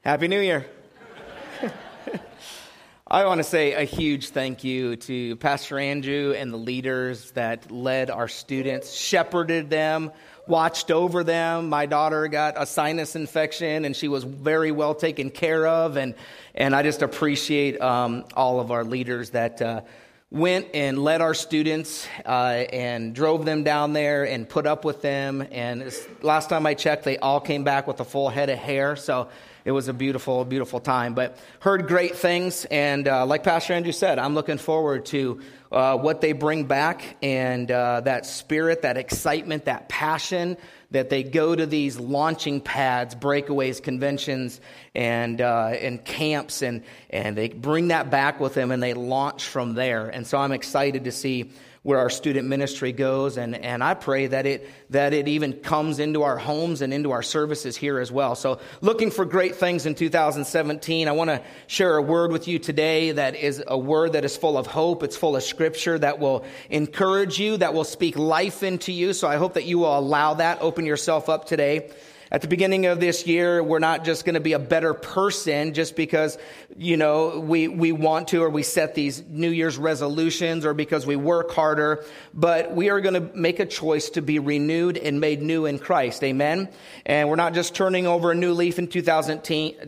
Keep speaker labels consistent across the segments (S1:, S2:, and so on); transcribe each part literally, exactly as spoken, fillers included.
S1: Happy New Year. I want to say a huge thank you to Pastor Andrew and the leaders that led our students, shepherded them, watched over them. My daughter got a sinus infection, and she was very well taken care of. And, and I just appreciate um, all of our leaders that uh, went and led our students uh, and drove them down there and put up with them. And last time I checked, they all came back with a full head of hair. So it was a beautiful, beautiful time, but heard great things. And uh, like Pastor Andrew said, I'm looking forward to uh, what they bring back and uh, that spirit, that excitement, that passion that they go to these launching pads, breakaways, conventions, and uh, and camps, and, and they bring that back with them and they launch from there. And so I'm excited to see where our student ministry goes, and, and I pray that it that it even comes into our homes and into our services here as well. So looking for great things in two thousand seventeen. I want to share a word with you today that is a word that is full of hope. It's full of scripture that will encourage you, that will speak life into you. So I hope that you will allow that. Open yourself up today. At the beginning of this year, we're not just going to be a better person just because, you know, we, we want to, or we set these New Year's resolutions, or because we work harder, but we are going to make a choice to be renewed and made new in Christ. Amen. And we're not just turning over a new leaf in two thousand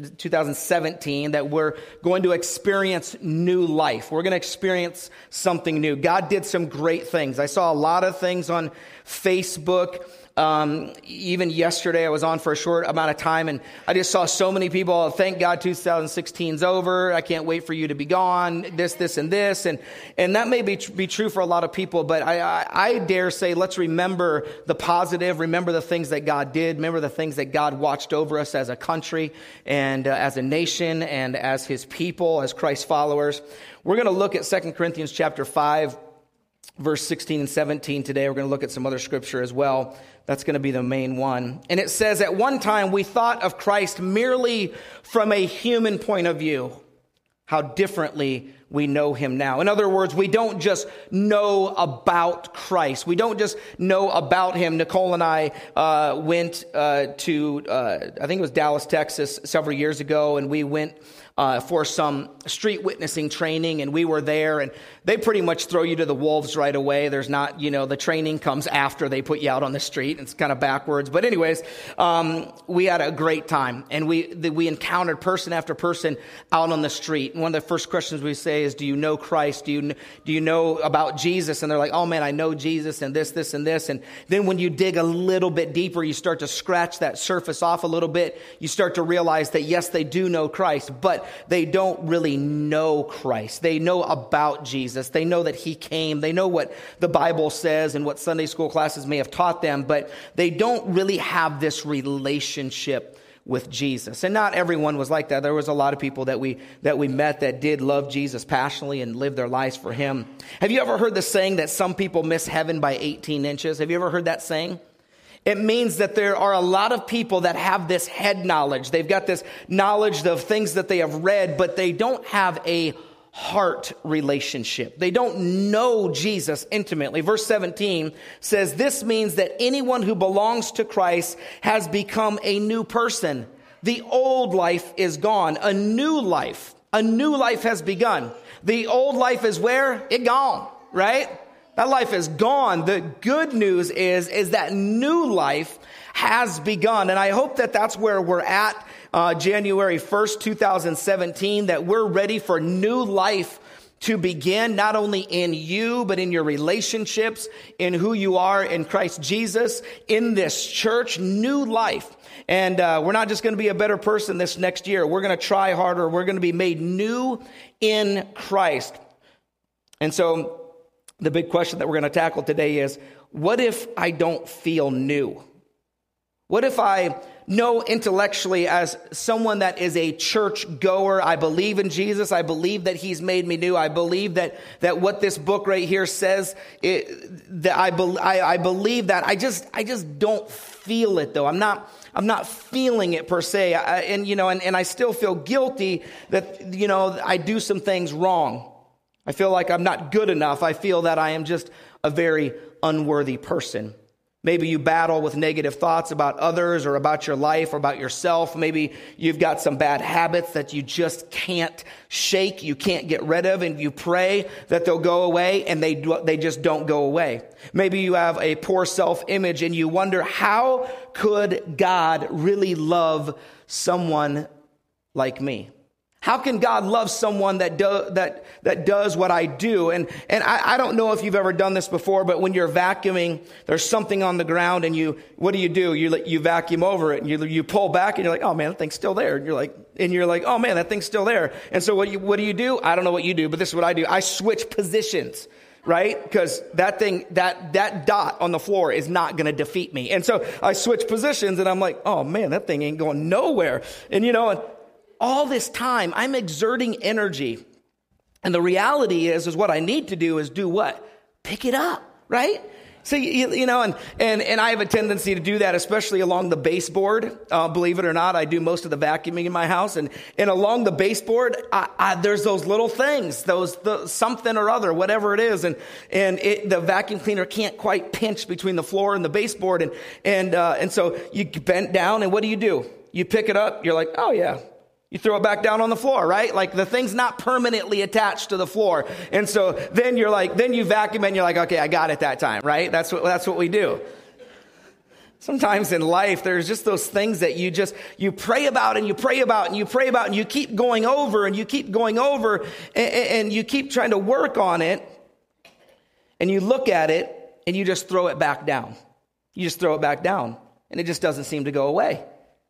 S1: seventeen, that we're going to experience new life. We're going to experience something new. God did some great things. I saw a lot of things on Facebook. Um, even yesterday, I was on for a short amount of time, and I just saw so many people, thank God two thousand sixteen's over. I can't wait for you to be gone, this, this, and this. And, and that may be, be true for a lot of people, but I, I, I dare say, let's remember the positive, remember the things that God did, remember the things that God watched over us as a country and uh, as a nation and as his people, as Christ followers. We're going to look at Second Corinthians chapter five, verse sixteen and seventeen today. We're going to look at some other scripture as well. That's going to be the main one. And it says, at one time we thought of Christ merely from a human point of view. How differently we know him now. In other words, we don't just know about Christ. We don't just know about him. Nicole and I uh, went uh, to, uh, I think it was Dallas, Texas, several years ago, and we went Uh, for some street witnessing training, and we were there, and they pretty much throw you to the wolves right away. There's not, you know, the training comes after they put you out on the street. It's kind of backwards. But anyways, um, we had a great time, and we the, we encountered person after person out on the street. And one of the first questions we say is, do you know Christ? Do you, do you know about Jesus? And they're like, oh man, I know Jesus and this, this, and this. And then when you dig a little bit deeper, you start to scratch that surface off a little bit. You start to realize that yes, they do know Christ, but they don't really know Christ. They know about Jesus. They know that he came. They know what the Bible says and what Sunday school classes may have taught them, but they don't really have this relationship with Jesus. And not everyone was like that. There was a lot of people that we that we met that did love Jesus passionately and live their lives for him. Have you ever heard the saying that some people miss heaven by eighteen inches? Have you ever heard that saying? It means that there are a lot of people that have this head knowledge. They've got this knowledge of things that they have read, but they don't have a heart relationship. They don't know Jesus intimately. Verse seventeen says, this means that anyone who belongs to Christ has become a new person. The old life is gone. A new life, a new life has begun. The old life is where? It gone, right? That life is gone. The good news is, is that new life has begun. And I hope that that's where we're at uh, January first, two thousand seventeen, that we're ready for new life to begin, not only in you, but in your relationships, in who you are in Christ Jesus, in this church, new life. And uh, we're not just going to be a better person this next year. We're going to try harder. We're going to be made new in Christ. And so the big question that we're going to tackle today is, what if I don't feel new? What if I know intellectually as someone that is a church goer, I believe in Jesus, I believe that he's made me new, I believe that that what this book right here says, it, that I, be, I I believe that, I just I just don't feel it though. I'm not I'm not feeling it per se, I, and you know, and, and I still feel guilty that you know I do some things wrong. I feel like I'm not good enough. I feel that I am just a very unworthy person. Maybe you battle with negative thoughts about others or about your life or about yourself. Maybe you've got some bad habits that you just can't shake, you can't get rid of, and you pray that they'll go away, and they do, they just don't go away. Maybe you have a poor self-image and you wonder, how could God really love someone like me? How can God love someone that do, that that does what I do? And and I, I don't know if you've ever done this before, but when you're vacuuming, there's something on the ground, and you what do you do? You you vacuum over it, and you you pull back, and you're like, oh man, that thing's still there. And you're like, and you're like, oh man, that thing's still there. And so what you what do you do? I don't know what you do, but this is what I do. I switch positions. Right? Because that thing, that, that dot on the floor is not going to defeat me. And so I switch positions, and I'm like, oh man, that thing ain't going nowhere. And you know, and all this time I'm exerting energy. And the reality is, is what I need to do is do what? Pick it up, right? So, you, you know, and, and, and I have a tendency to do that, especially along the baseboard. Uh, believe it or not, I do most of the vacuuming in my house. And, and along the baseboard, I, I, there's those little things, those the, something or other, whatever it is. And and it, the vacuum cleaner can't quite pinch between the floor and the baseboard. And, and, uh, and so you bend down, and what do you do? You pick it up. You're like, oh, yeah. You throw it back down on the floor, right? Like the thing's not permanently attached to the floor. And so then you're like, then you vacuum and you're like, okay, I got it that time, right? That's what, that's what we do. Sometimes in life, there's just those things that you just, you pray about and you pray about and you pray about and you keep going over and you keep going over and, and you keep trying to work on it, and you look at it and you just throw it back down. You just throw it back down, and it just doesn't seem to go away.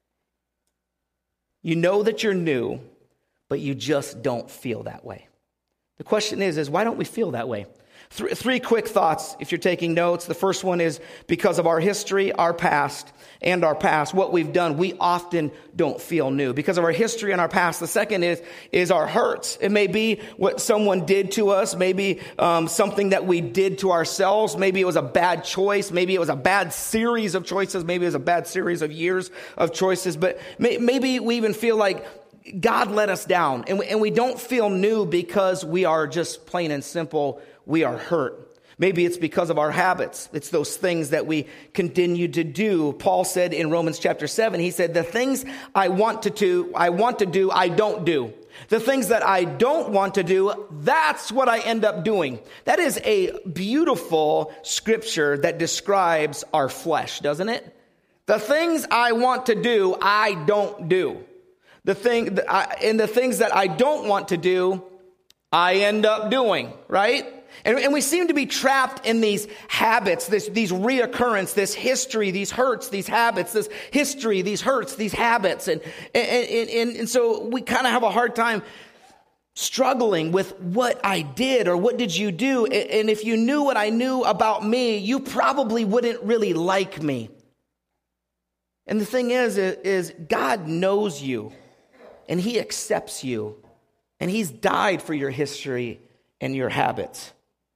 S1: You know that you're new, but you just don't feel that way. The question is, is why don't we feel that way? Three, three quick thoughts if you're taking notes. The first one is because of our history, our past, and our past, what we've done, we often don't feel new. Because of our history and our past. The second is, is our hurts. It may be what someone did to us, maybe um, something that we did to ourselves. Maybe it was a bad choice. Maybe it was a bad series of choices. Maybe it was a bad series of years of choices. But may, maybe we even feel like God let us down. And we, and we don't feel new because we are just plain and simple, we are hurt. Maybe it's because of our habits. It's those things that we continue to do. Paul said in Romans chapter seven, he said, the things I want to do, I want to do, I don't do. The things that I don't want to do, that's what I end up doing. That is a beautiful scripture that describes our flesh, doesn't it? The things I want to do, I don't do. The thing, and the things that I don't want to do, I end up doing, right? And, and we seem to be trapped in these habits, this, these reoccurrence, this history, these hurts, these habits, this history, these hurts, these habits. And, and, and, and so we kind of have a hard time struggling with what I did or what did you do. And if you knew what I knew about me, you probably wouldn't really like me. And the thing is, is God knows you and he accepts you and he's died for your history and your habits.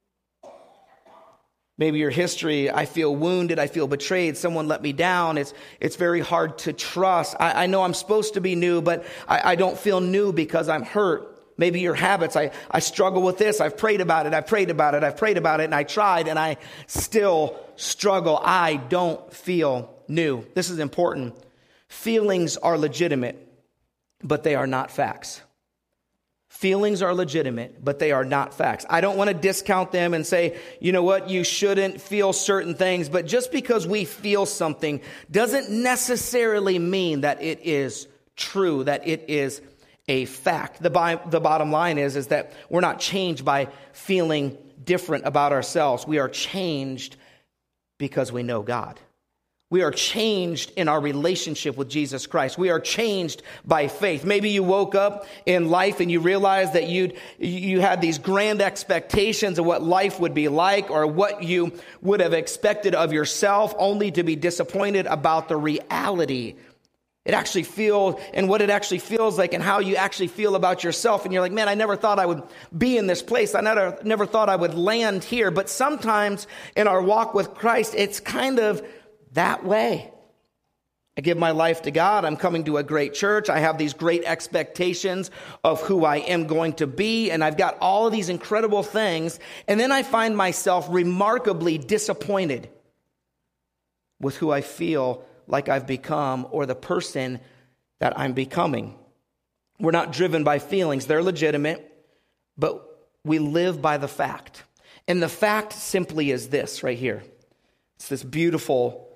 S1: Maybe your history, I feel wounded, I feel betrayed, someone let me down. It's it's very hard to trust. I, I know I'm supposed to be new, but I, I don't feel new because I'm hurt. Maybe your habits, I, I struggle with this. I've prayed about it, I've prayed about it, I've prayed about it, and I tried, and I still struggle. I don't feel new. This is important. Feelings are legitimate, but they are not facts. Feelings are legitimate, but they are not facts. I don't want to discount them and say, you know what, you shouldn't feel certain things. But just because we feel something doesn't necessarily mean that it is true, that it is a fact. The, by, the bottom line is, is that we're not changed by feeling different about ourselves. We are changed because we know God. We are changed in our relationship with Jesus Christ. We are changed by faith. Maybe you woke up in life and you realized that you'd, you had these grand expectations of what life would be like or what you would have expected of yourself, only to be disappointed about the reality. It actually feels, and what it actually feels like and how you actually feel about yourself. And you're like, man, I never thought I would be in this place. I never, never thought I would land here. But sometimes in our walk with Christ, it's kind of that way. I give my life to God. I'm coming to a great church. I have these great expectations of who I am going to be. And I've got all of these incredible things. And then I find myself remarkably disappointed with who I feel like I've become or the person that I'm becoming. We're not driven by feelings. They're legitimate, but we live by the fact. And the fact simply is this right here. It's this beautiful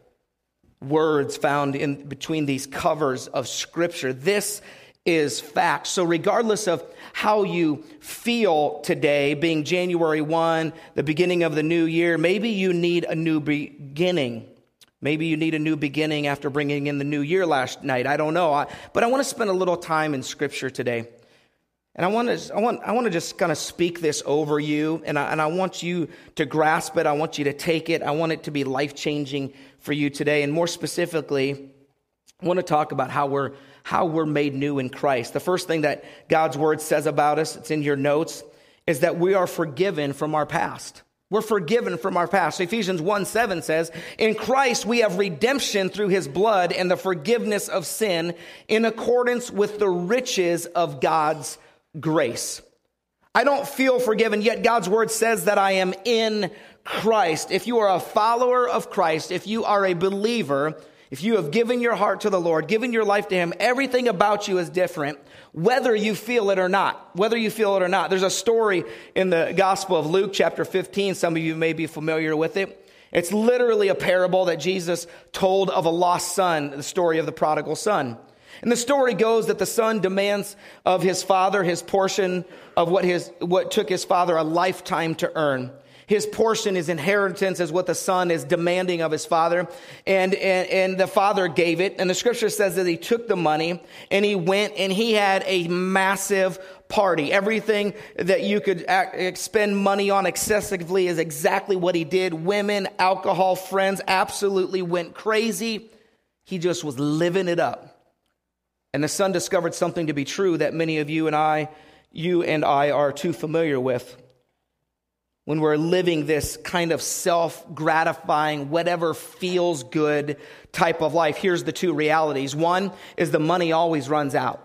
S1: words found in between these covers of Scripture. This is fact. So regardless of how you feel today, being January first, the beginning of the new year, maybe you need a new beginning. Maybe you need a new beginning after bringing in the new year last night. I don't know. I, but I want to spend a little time in Scripture today. And I want to I want, I want to just kind of speak this over you. And I, and I want you to grasp it. I want you to take it. I want it to be life-changing for you today. And more specifically, I want to talk about how we're how we're made new in Christ. The first thing that God's word says about us, it's in your notes, is that we are forgiven from our past. We're forgiven from our past. So Ephesians one seven says, in Christ we have redemption through his blood and the forgiveness of sin in accordance with the riches of God's grace. I don't feel forgiven, yet God's word says that I am in Christ. If you are a follower of Christ, if you are a believer, if you have given your heart to the Lord, given your life to him, everything about you is different, whether you feel it or not. Whether you feel it or not. There's a story in the Gospel of Luke, chapter fifteen. Some of you may be familiar with it. It's literally a parable that Jesus told of a lost son, the story of the prodigal son. And the story goes that the son demands of his father his portion of what his what took his father a lifetime to earn. His portion, his inheritance, is what the son is demanding of his father. And, and, and the father gave it. And the scripture says that he took the money and he went and he had a massive party. Everything that you could act, spend money on excessively is exactly what he did. Women, alcohol, friends, absolutely went crazy. He just was living it up. And the son discovered something to be true that many of you and I, you and I are too familiar with. When we're living this kind of self-gratifying, whatever feels good type of life, here's the two realities. One is the money always runs out.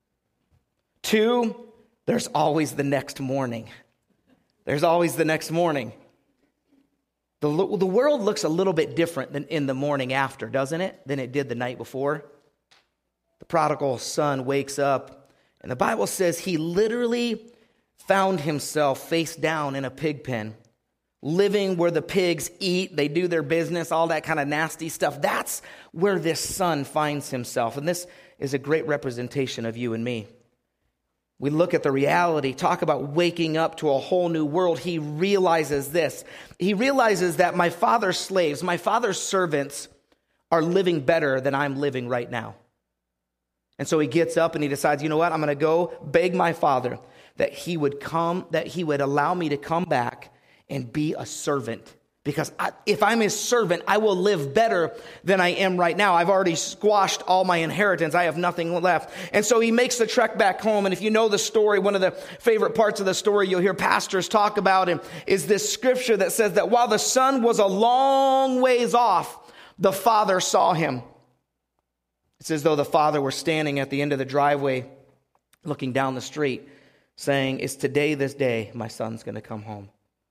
S1: Two, there's always the next morning. There's always the next morning. The, the world looks a little bit different than in the morning after, doesn't it? Than it did the night before. The prodigal son wakes up, and the Bible says he literally found himself face down in a pig pen, living where the pigs eat, they do their business, all that kind of nasty stuff. That's where this son finds himself. And this is a great representation of you and me. We look at the reality, talk about waking up to a whole new world. He realizes this. He realizes that my father's slaves, my father's servants are living better than I'm living right now. And so he gets up and he decides, you know what, I'm going to go beg my father that he would come, that he would allow me to come back and be a servant. Because I, if I'm his servant, I will live better than I am right now. I've already squashed all my inheritance. I have nothing left. And so he makes the trek back home. And if you know the story, one of the favorite parts of the story you'll hear pastors talk about him is this scripture that says that while the son was a long ways off, the father saw him. It's as though the father were standing at the end of the driveway, looking down the street, saying, it's today, this day, my son's going to come home.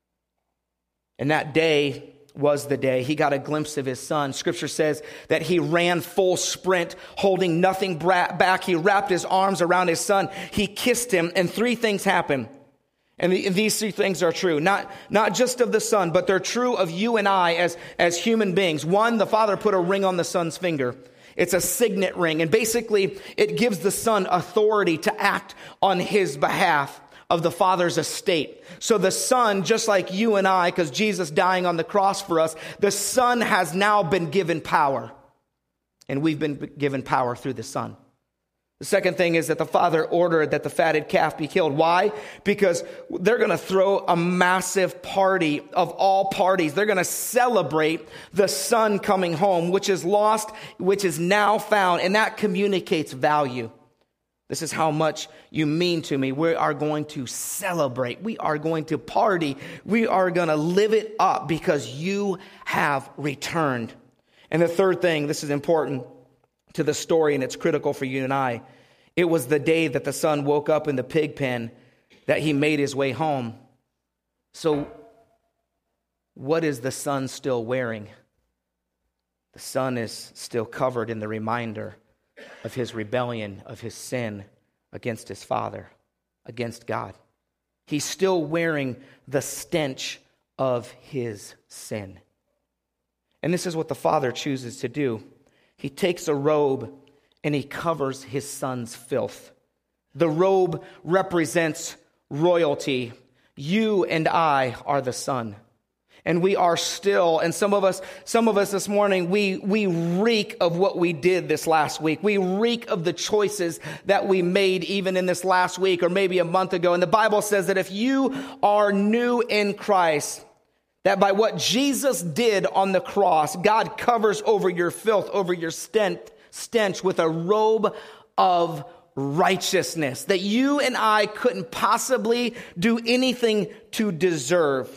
S1: And that day was the day he got a glimpse of his son. Scripture says that he ran full sprint, holding nothing back. He wrapped his arms around his son. He kissed him, and three things happened. And, the, and these three things are true, not, not just of the son, but they're true of you and I as, as human beings. One, the father put a ring on the son's finger. It's a signet ring, and basically it gives the son authority to act on his behalf of the father's estate. So the son, just like you and I, because Jesus dying on the cross for us, the son has now been given power, and we've been given power through the son. The second thing is that the father ordered that the fatted calf be killed. Why? Because they're going to throw a massive party of all parties. They're going to celebrate the son coming home, which is lost, which is now found. And that communicates value. This is how much you mean to me. We are going to celebrate. We are going to party. We are going to live it up because you have returned. And the third thing, this is important to the story, and it's critical for you and I. It was the day that the son woke up in the pig pen that he made his way home. So what is the son still wearing? The Son is still covered in the reminder of his rebellion, of his sin against his Father, against God. He's still wearing the stench of his sin. And this is what the Father chooses to do. He takes a robe and he covers his Son's filth. The robe represents royalty. You and I are the Son. And we are still, and some of us, some of us this morning, we, we reek of what we did this last week. We reek of the choices that we made even in this last week or maybe a month ago. And the Bible says that if you are new in Christ, that by what Jesus did on the cross, God covers over your filth, over your stench, stench with a robe of righteousness that you and I couldn't possibly do anything to deserve.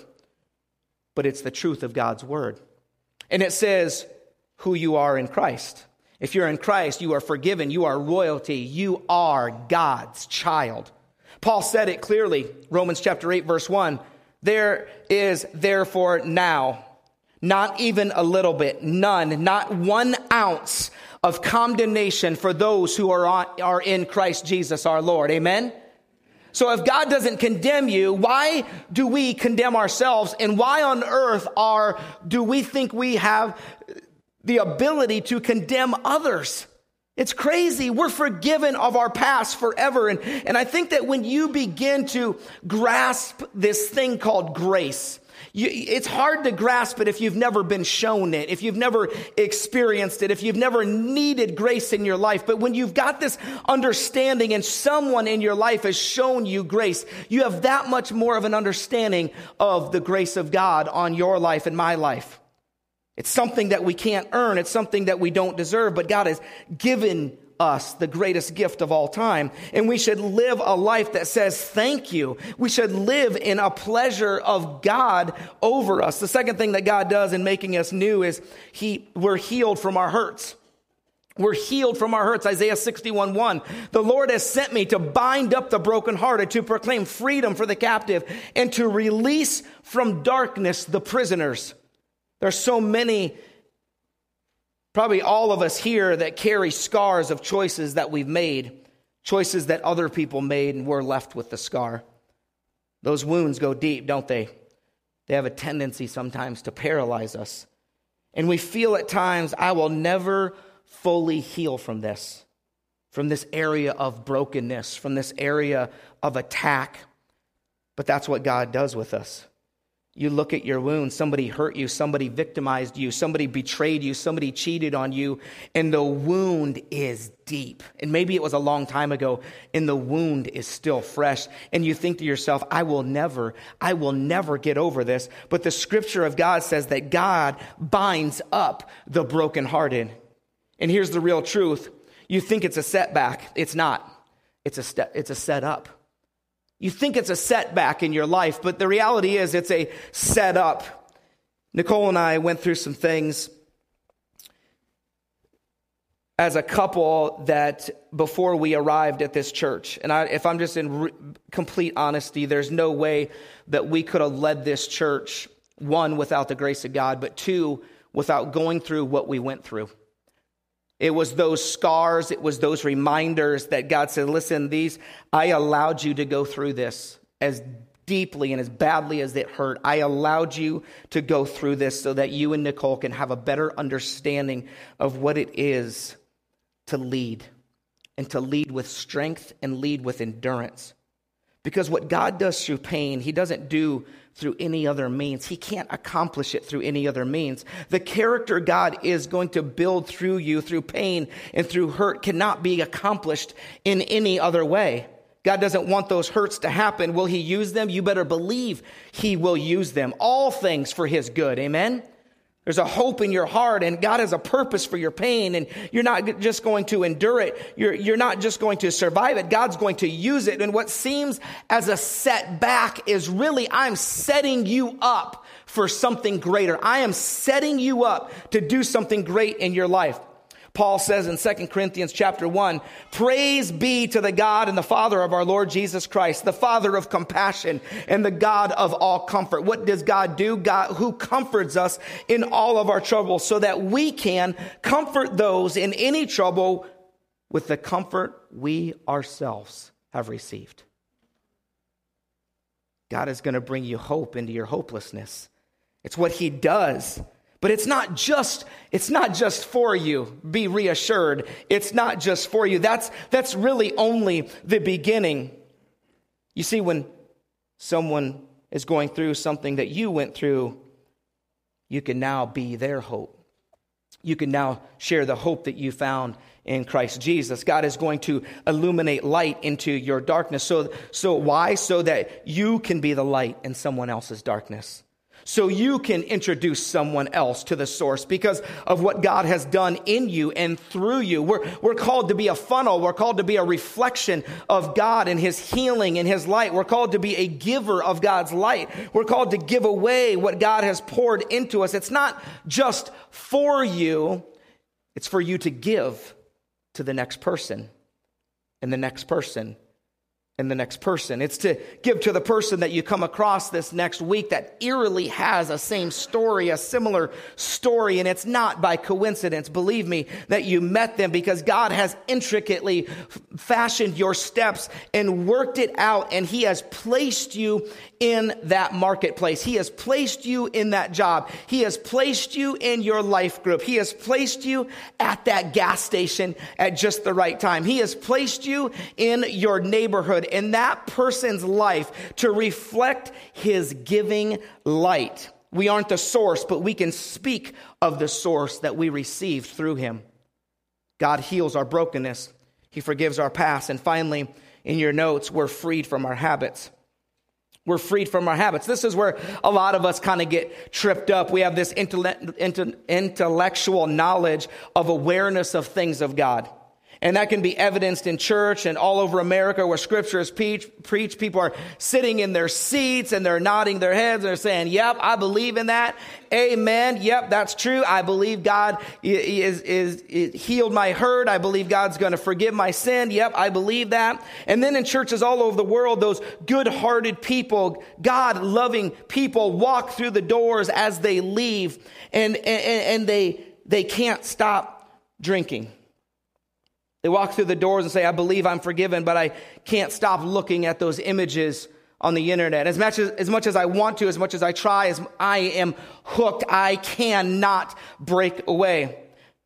S1: But it's the truth of God's word. And it says who you are in Christ. If you're in Christ, you are forgiven. You are royalty. You are God's child. Paul said it clearly, Romans chapter eight, verse one. There is therefore now, not even a little bit, none, not one ounce of condemnation for those who are, on, are in Christ Jesus our Lord. Amen? So if God doesn't condemn you, why do we condemn ourselves? And why on earth are do we think we have the ability to condemn others? It's crazy. We're forgiven of our past forever. And, and I think that when you begin to grasp this thing called grace, you, it's hard to grasp it if you've never been shown it, if you've never experienced it, if you've never needed grace in your life. But when you've got this understanding and someone in your life has shown you grace, you have that much more of an understanding of the grace of God on your life and my life. It's something that we can't earn. It's something that we don't deserve, but God has given us the greatest gift of all time. And we should live a life that says thank you. We should live in a pleasure of God over us. The second thing that God does in making us new is he, we're healed from our hurts. We're healed from our hurts. Isaiah sixty-one one. The Lord has sent me to bind up the brokenhearted, to proclaim freedom for the captive, and to release from darkness the prisoners. There's so many, probably all of us here, that carry scars of choices that we've made, choices that other people made, and we're left with the scar. Those wounds go deep, don't they? They have a tendency sometimes to paralyze us. And we feel at times, I will never fully heal from this, from this area of brokenness, from this area of attack. But that's what God does with us. You look at your wounds, somebody hurt you, somebody victimized you, somebody betrayed you, somebody cheated on you, and the wound is deep. And maybe it was a long time ago, and the wound is still fresh. And you think to yourself, I will never, I will never get over this. But the scripture of God says that God binds up the brokenhearted. And here's the real truth. You think it's a setback. It's not. It's a step, it's a setup. You think it's a setback in your life, but the reality is it's a setup. Nicole and I went through some things as a couple that before we arrived at this church. And I, if I'm just in re- complete honesty, there's no way that we could have led this church, one, without the grace of God, but two, without going through what we went through. It was those scars, it was those reminders that God said, listen, these, I allowed you to go through this as deeply and as badly as it hurt. I allowed you to go through this so that you and Nicole can have a better understanding of what it is to lead, and to lead with strength and lead with endurance. Because what God does through pain, he doesn't do through any other means. He can't accomplish it through any other means. The character God is going to build through you, through pain and through hurt, cannot be accomplished in any other way. God doesn't want those hurts to happen. Will he use them? You better believe he will use them. All things for his good. Amen? There's a hope in your heart, and God has a purpose for your pain, and you're not just going to endure it. You're, you're not just going to survive it. God's going to use it. And what seems as a setback is really, I'm setting you up for something greater. I am setting you up to do something great in your life. Paul says in Second Corinthians chapter one, praise be to the God and the Father of our Lord Jesus Christ, the Father of compassion and the God of all comfort. What does God do? God who comforts us in all of our troubles so that we can comfort those in any trouble with the comfort we ourselves have received. God is going to bring you hope into your hopelessness. It's what he does. But it's not just, it's not just for you. Be reassured. It's not just for you. That's, that's really only the beginning. You see, when someone is going through something that you went through, you can now be their hope. You can now share the hope that you found in Christ Jesus. God is going to illuminate light into your darkness. So, so why? So that you can be the light in someone else's darkness. So you can introduce someone else to the source because of what God has done in you and through you. We're, we're called to be a funnel. We're called to be a reflection of God and his healing and his light. We're called to be a giver of God's light. We're called to give away what God has poured into us. It's not just for you. It's for you to give to the next person and the next person and the next person. It's to give to the person that you come across this next week that eerily has a same story, a similar story, and it's not by coincidence, believe me, that you met them because God has intricately fashioned your steps and worked it out, and he has placed you in that marketplace. He has placed you in that job. He has placed you in your life group. He has placed you at that gas station at just the right time. He has placed you in your neighborhood, in that person's life to reflect his giving light. We aren't the source, but we can speak of the source that we received through him. God heals our brokenness. He forgives our past. And finally, in your notes, we're freed from our habits. We're freed from our habits. This is where a lot of us kind of get tripped up. We have this intellectual knowledge of awareness of things of God. And that can be evidenced in church and all over America where scripture is preached. People are sitting in their seats and they're nodding their heads and they're saying, yep, I believe in that. Amen. Yep, that's true. I believe God is, is, is healed my hurt. I believe God's going to forgive my sin. Yep, I believe that. And then in churches all over the world, those good-hearted people, God-loving people walk through the doors as they leave and, and, and they, they can't stop drinking. They walk through the doors and say, I believe I'm forgiven, but I can't stop looking at those images on the internet. As much as, as much as I want to, as much as I try, as I am hooked, I cannot break away.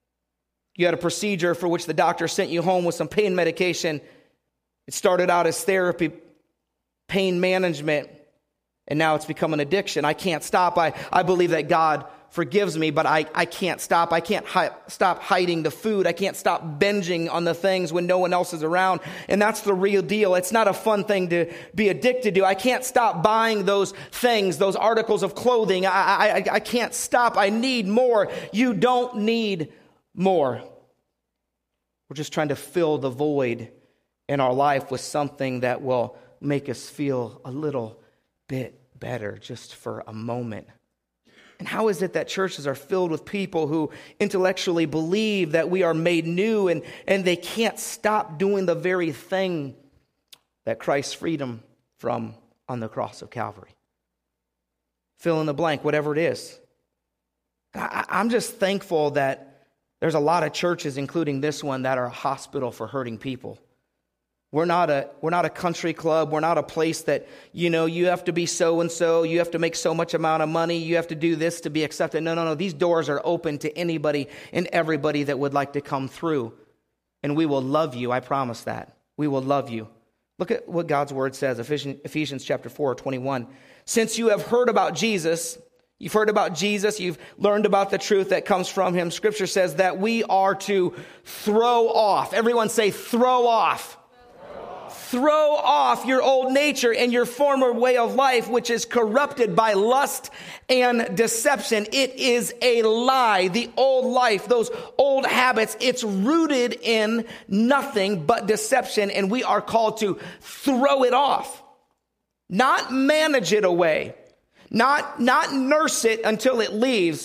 S1: You had a procedure for which the doctor sent you home with some pain medication. It started out as therapy, pain management, and now it's become an addiction. I can't stop. I, I believe that God forgives me, but I, I can't stop. I can't hi- stop hiding the food. I can't stop binging on the things when no one else is around. And that's the real deal. It's not a fun thing to be addicted to. I can't stop buying those things, those articles of clothing. I, I, I can't stop. I need more. You don't need more. We're just trying to fill the void in our life with something that will make us feel a little bit better just for a moment. And how is it that churches are filled with people who intellectually believe that we are made new and, and they can't stop doing the very thing that Christ freed them from on the cross of Calvary? Fill in the blank, whatever it is. I, I'm just thankful that there's a lot of churches, including this one, that are a hospital for hurting people. We're not a we're not a country club. We're not a place that, you know, you have to be so-and-so. You have to make so much amount of money. You have to do this to be accepted. No, no, no. These doors are open to anybody and everybody that would like to come through. And we will love you. I promise that. We will love you. Look at what God's word says, Ephesians, Ephesians chapter four, twenty-one. Since you have heard about Jesus, you've heard about Jesus, you've learned about the truth that comes from him. Scripture says that we are to throw off. Everyone say throw off. Throw off your old nature and your former way of life, which is corrupted by lust and deception. It is a lie. The old life, those old habits, it's rooted in nothing but deception, and we are called to throw it off. Not manage it away. Not, not nurse it until it leaves.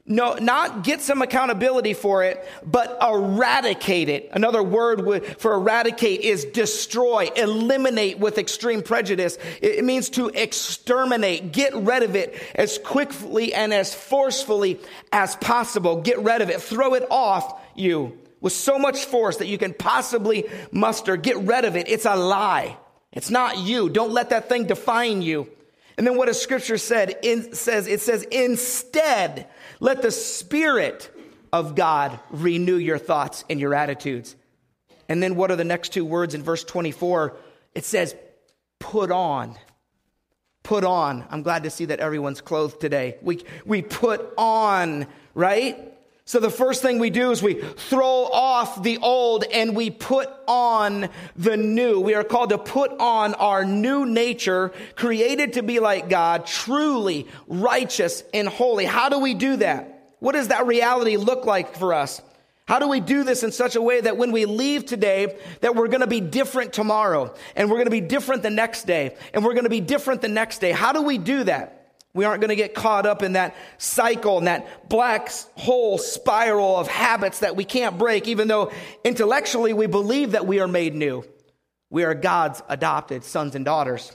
S1: No, not get some accountability for it, but eradicate it. Another word for eradicate is destroy, eliminate with extreme prejudice. It means to exterminate, get rid of it as quickly and as forcefully as possible. Get rid of it, throw it off you with so much force that you can possibly muster. Get rid of it. It's a lie. It's not you. Don't let that thing define you. And then what does Scripture said? It says, it says, instead, let the Spirit of God renew your thoughts and your attitudes. And then what are the next two words in verse twenty-four? It says, put on. Put on. I'm glad to see that everyone's clothed today. We, we put on, right? So the first thing we do is we throw off the old and we put on the new. We are called to put on our new nature, created to be like God, truly righteous and holy. How do we do that? What does that reality look like for us? How do we do this in such a way that when we leave today, that we're going to be different tomorrow, and we're going to be different the next day, and we're going to be different the next day? How do we do that? We aren't going to get caught up in that cycle and that black hole spiral of habits that we can't break, even though intellectually we believe that we are made new. We are God's adopted sons and daughters.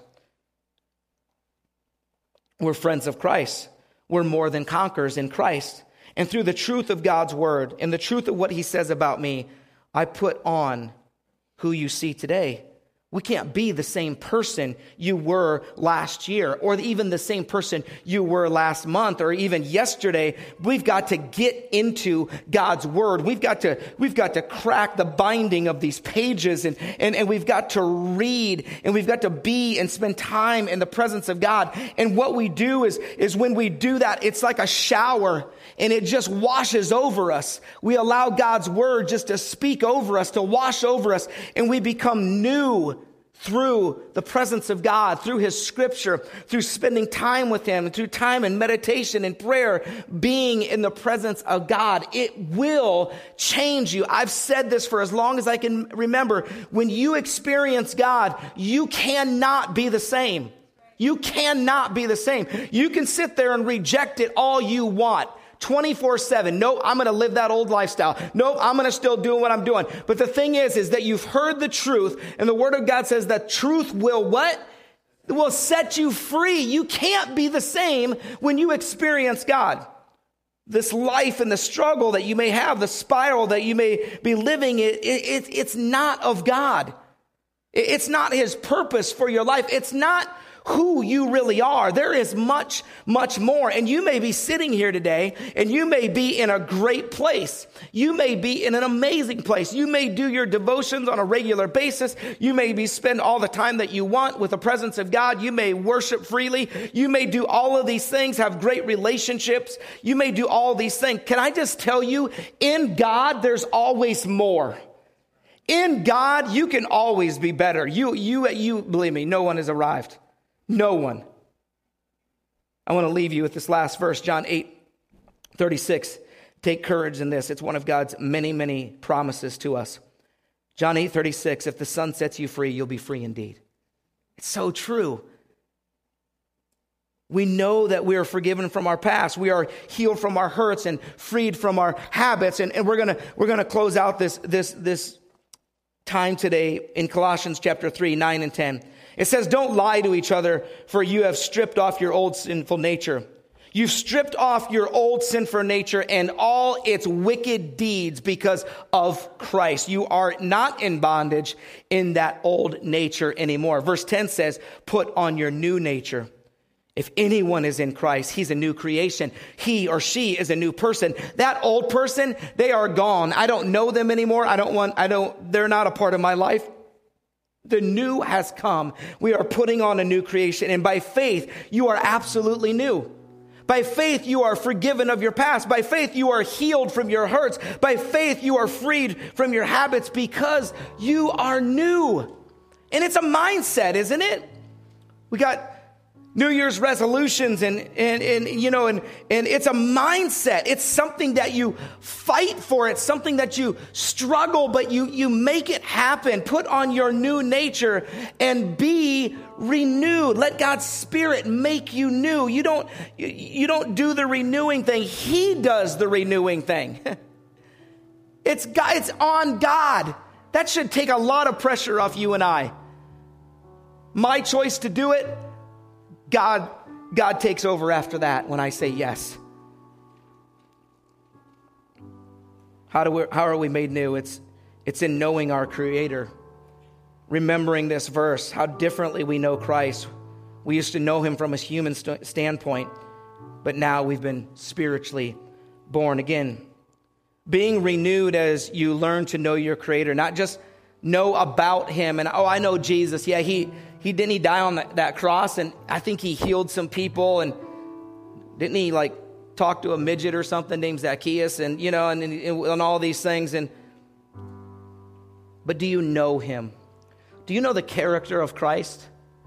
S1: We're friends of Christ. We're more than conquerors in Christ. And through the truth of God's word and the truth of what he says about me, I put on who you see today. We can't be the same person you were last year, or even the same person you were last month, or even yesterday. We've got to get into God's word. We've got to, we've got to crack the binding of these pages, and, and, and we've got to read, and we've got to be and spend time in the presence of God. And what we do is, is when we do that, it's like a shower, and it just washes over us. We allow God's word just to speak over us, to wash over us, and we become new through the presence of God, through his scripture, through spending time with him, through time and meditation and prayer, being in the presence of God. It will change you. I've said this for as long as I can remember. When you experience God, you cannot be the same. You cannot be the same. You can sit there and reject it all you want. twenty-four seven. No, I'm going to live that old lifestyle. No, I'm going to still do what I'm doing. But the thing is, is that you've heard the truth, and the word of God says that truth will what? It will set you free. You can't be the same when you experience God. This life and the struggle that you may have, the spiral that you may be living, it, it, it's not of God. It's not his purpose for your life. It's not who you really are. There is much, much more. And you may be sitting here today, and you may be in a great place. You may be in an amazing place. You may do your devotions on a regular basis. You may be spend all the time that you want with the presence of God. You may worship freely. You may do all of these things, have great relationships. You may do all these things. Can I just tell you, in God, there's always more. In God, you can always be better. You, you, you, believe me, no one has arrived. No one. I want to leave you with this last verse, John eight thirty-six. Take courage in this. It's one of God's many, many promises to us. John eight thirty-six, if the Son sets you free, you'll be free indeed. It's so true. We know that we are forgiven from our past. We are healed from our hurts and freed from our habits. And, and we're gonna we're gonna close out this this this time today in Colossians chapter three, nine and ten. It says, don't lie to each other, for you have stripped off your old sinful nature. You've stripped off your old sinful nature and all its wicked deeds because of Christ. You are not in bondage in that old nature anymore. Verse ten says, put on your new nature. If anyone is in Christ, he's a new creation. He or she is a new person. That old person, they are gone. I don't know them anymore. I don't want, I don't, they're not a part of my life. The new has come. We are putting on a new creation. And by faith, you are absolutely new. By faith, you are forgiven of your past. By faith, you are healed from your hurts. By faith, you are freed from your habits because you are new. And it's a mindset, isn't it? We got New Year's resolutions and, and, and you know, and, and it's a mindset. It's something that you fight for. It's something that you struggle, but you, you make it happen. Put on your new nature and be renewed. Let God's Spirit make you new. You don't, you, you don't do the renewing thing. He does the renewing thing. It's God, it's on God. That should take a lot of pressure off you and I. My choice to do it, God, God takes over after that when I say yes. How do we, how are we made new? It's, it's in knowing our Creator. Remembering this verse, how differently we know Christ. We used to know him from a human st- standpoint, but now we've been spiritually born again. Being renewed as you learn to know your Creator, not just know about him and, oh, I know Jesus. Yeah, he he didn't he die on that, that cross, and I think he healed some people, and didn't he like talk to a midget or something named Zacchaeus, and you know, and, and, and all these things. And but do you know him? Do you know the character of Christ?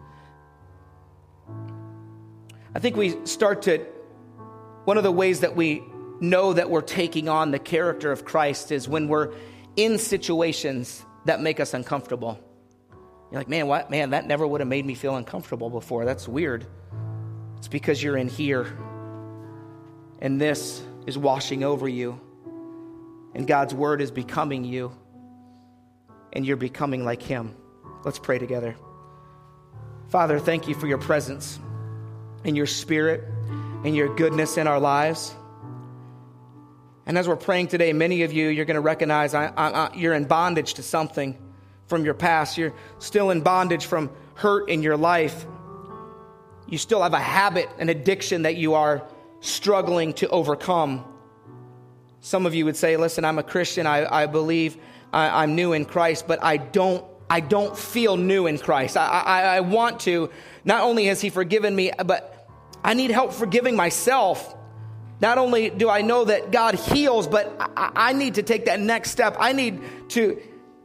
S1: I think we start to, one of the ways that we know that we're taking on the character of Christ is when we're in situations that make us uncomfortable. You're like, man, what? Man, that never would have made me feel uncomfortable before. That's weird. It's because you're in here, and this is washing over you, and God's word is becoming you, and you're becoming like him. Let's pray together. Father, thank you for your presence and your Spirit and your goodness in our lives. And as we're praying today, many of you, you're going to recognize I, I, I, you're in bondage to something from your past. You're still in bondage from hurt in your life. You still have a habit, an addiction that you are struggling to overcome. Some of you would say, listen, I'm a Christian. I, I believe I, I'm new in Christ, but I don't I don't feel new in Christ. I, I, I want to. Not only has he forgiven me, but I need help forgiving myself. Not only do I know that God heals, but I, I need to take that next step. I need to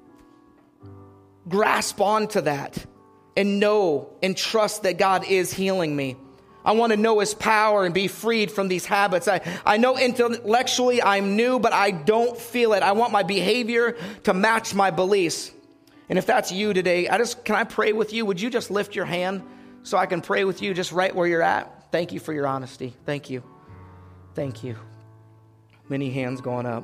S1: grasp onto that and know and trust that God is healing me. I want to know his power and be freed from these habits. I, I know intellectually I'm new, but I don't feel it. I want my behavior to match my beliefs. And if that's you today, I just can I pray with you? Would you just lift your hand so I can pray with you just right where you're at? Thank you for your honesty. Thank you. Thank you. Many hands going up.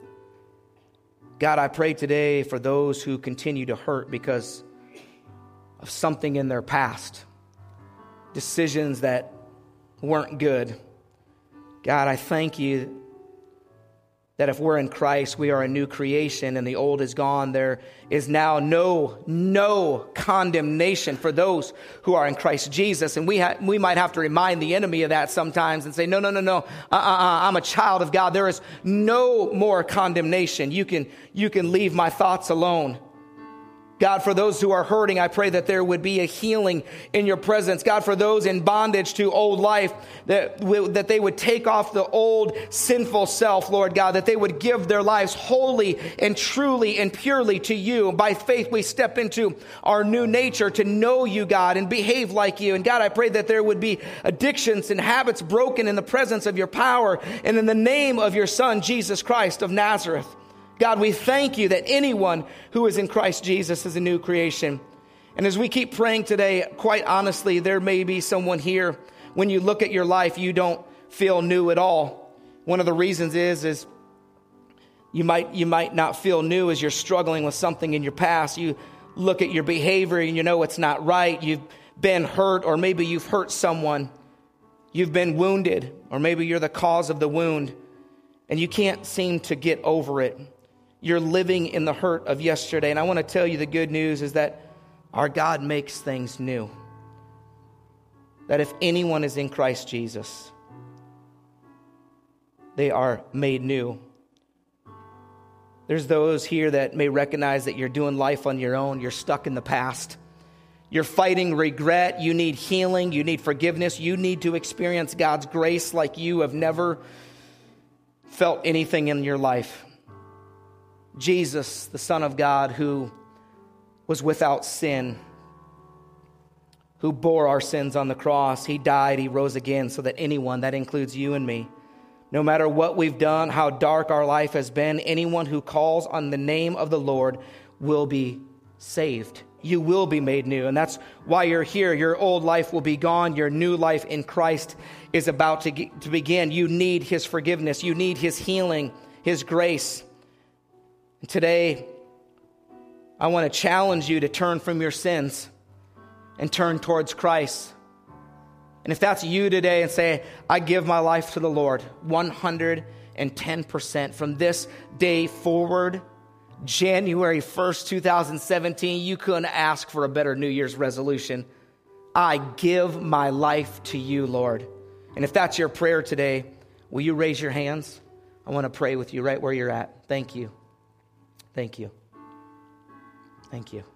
S1: God, I pray today for those who continue to hurt because of something in their past. Decisions that weren't good. God, I thank you that if we're in Christ, we are a new creation and the old is gone. There is now no, no condemnation for those who are in Christ Jesus. And we ha- we might have to remind the enemy of that sometimes and say, no, no, no, no, uh, uh, uh, I'm a child of God. There is no more condemnation. You can, you can leave my thoughts alone. God, for those who are hurting, I pray that there would be a healing in your presence. God, for those in bondage to old life, that, that they would take off the old sinful self, Lord God, that they would give their lives wholly and truly and purely to you. By faith, we step into our new nature to know you, God, and behave like you. And God, I pray that there would be addictions and habits broken in the presence of your power and in the name of your Son, Jesus Christ of Nazareth. God, we thank you that anyone who is in Christ Jesus is a new creation. And as we keep praying today, quite honestly, there may be someone here, when you look at your life, you don't feel new at all. One of the reasons is, is you might, you might not feel new as you're struggling with something in your past. You look at your behavior and you know it's not right. You've been hurt, or maybe you've hurt someone. You've been wounded, or maybe you're the cause of the wound, and you can't seem to get over it. You're living in the hurt of yesterday. And I want to tell you the good news is that our God makes things new. That if anyone is in Christ Jesus, they are made new. There's those here that may recognize that you're doing life on your own. You're stuck in the past. You're fighting regret. You need healing. You need forgiveness. You need to experience God's grace like you have never felt anything in your life. Jesus, the Son of God, who was without sin, who bore our sins on the cross. He died, he rose again so that anyone, that includes you and me, no matter what we've done, how dark our life has been, anyone who calls on the name of the Lord will be saved. You will be made new. And that's why you're here. Your old life will be gone. Your new life in Christ is about to, ge- to begin. You need his forgiveness. You need his healing, his grace. And today, I want to challenge you to turn from your sins and turn towards Christ. And if that's you today and say, I give my life to the Lord, one hundred ten percent from this day forward, January first, twenty seventeen, you couldn't ask for a better New Year's resolution. I give my life to you, Lord. And if that's your prayer today, will you raise your hands? I want to pray with you right where you're at. Thank you. Thank you. Thank you.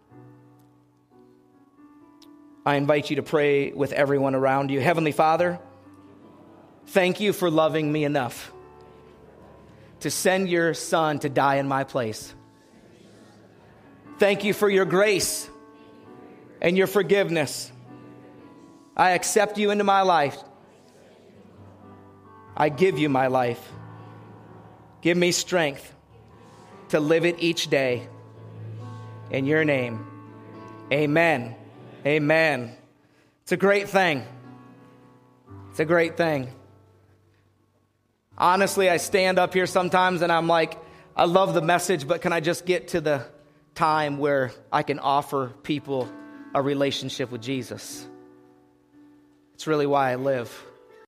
S1: I invite you to pray with everyone around you. Heavenly Father, thank you for loving me enough to send your Son to die in my place. Thank you for your grace and your forgiveness. I accept you into my life. I give you my life. Give me strength to live it each day. In your name, amen. Amen. It's a great thing. It's a great thing. Honestly, I stand up here sometimes and I'm like, I love the message, but can I just get to the time where I can offer people a relationship with Jesus? It's really why I live.